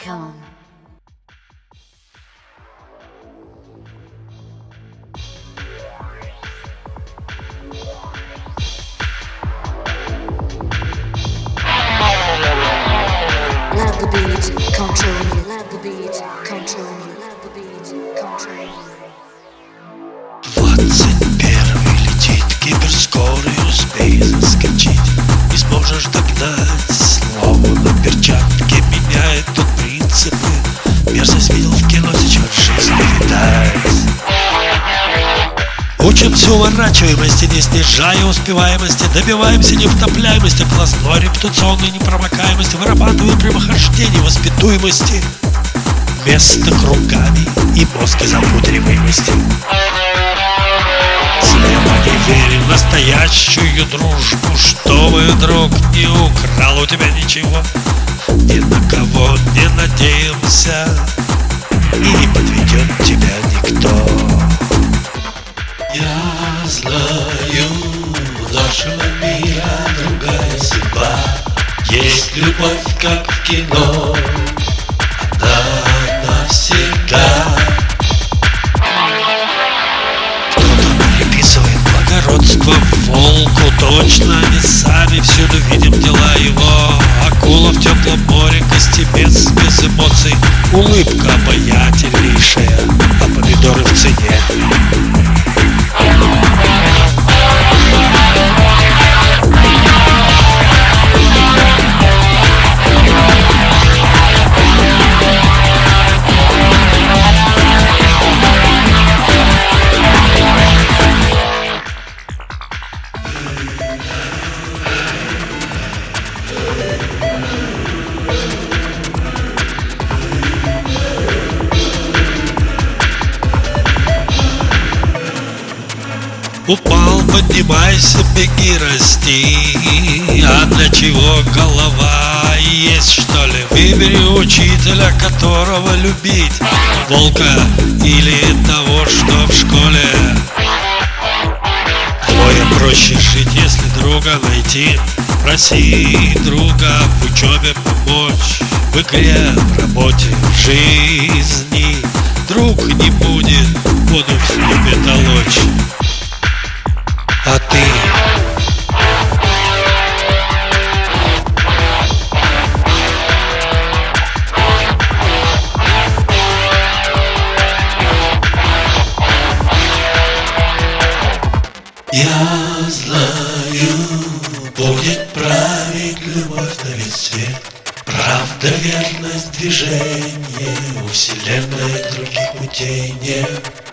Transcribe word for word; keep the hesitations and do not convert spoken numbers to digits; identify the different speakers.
Speaker 1: Come on. Let the beat control you. Let the beat control you. Let the beat control you.
Speaker 2: Двадцать первый летит, гиперскорый успей заскочить. Не сможешь догнать, словно перчатки меняет тут принципы. Мерзость видел в кино, сейчас в жизни видать. Учимся уворачиваемости, не снижая успеваемости. Добиваемся невтопляемости, пластной репутационной непромокаемости. Вырабатываем прямохождение воспитуемости вместо кругами и мозги запудриваемости. Слепо не верим в настоящую дружбу, чтобы друг не украл у тебя ничего. Ни на кого не надеемся, и не подведет тебя никто. Я знаю, у нашего мира другая судьба. Есть любовь, как в кино, она навсегда. Благородство волку точно, не сами всюду видим дела его. Акула в теплом море, костемец без эмоций, улыбка обаятельнейшая, а помидоры в цене. Упал, поднимайся, беги, расти. А для чего голова есть, что ли? Выбери учителя, которого любить, волка или того, что в школе. Двое проще жить, если друга найти. Проси друга в учебе помочь, в игре, в работе, в жизни. Друг не будет, буду в снеге толочь. А ты? Я знаю, будет править любовь на весь свет. Правда, верность, движение, у вселенной других путей нет.